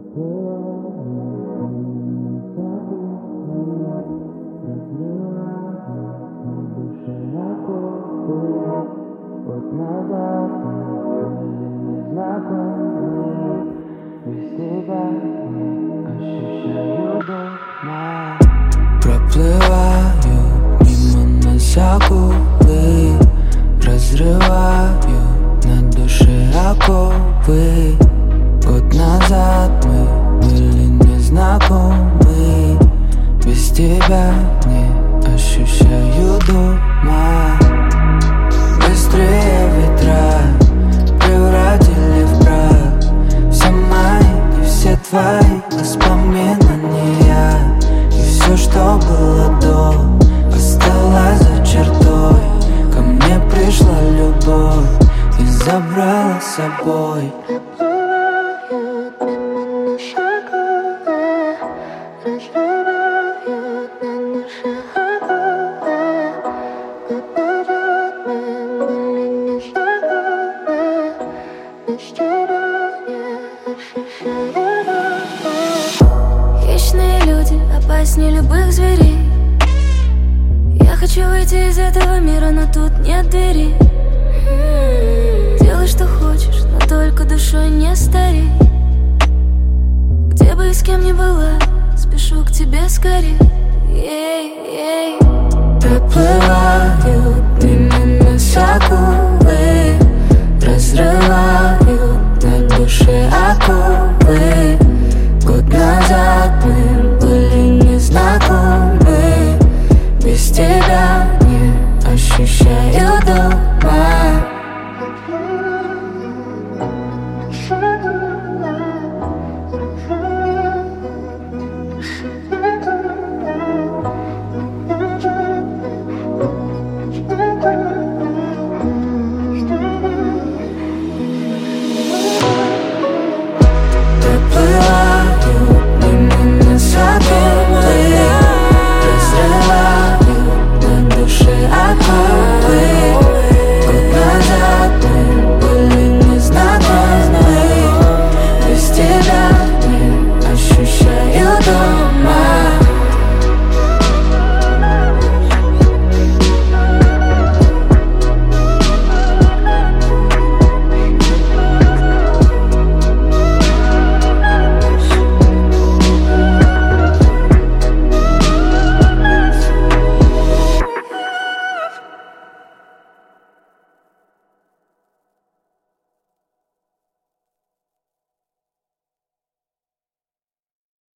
Год назад мы были незнакомы. Без тебя не ощущаю дома. Проплываю мимо нас акулы, разрываю на душе оковы. Год назад мы были незнакомы. Без тебя не ощущаю дома. Быстрее ветра превратили в прах все мои и все твои воспоминания. И все, что было до, осталось за чертой. Ко мне пришла любовь и забрала с собой. Хищные люди опаснее любых зверей. Я хочу выйти из этого мира, но тут нет двери. Делай, что хочешь, но только душой не старей. Где бы и с кем ни была, спешу к тебе скорей. Проплывают мимо нас акулы,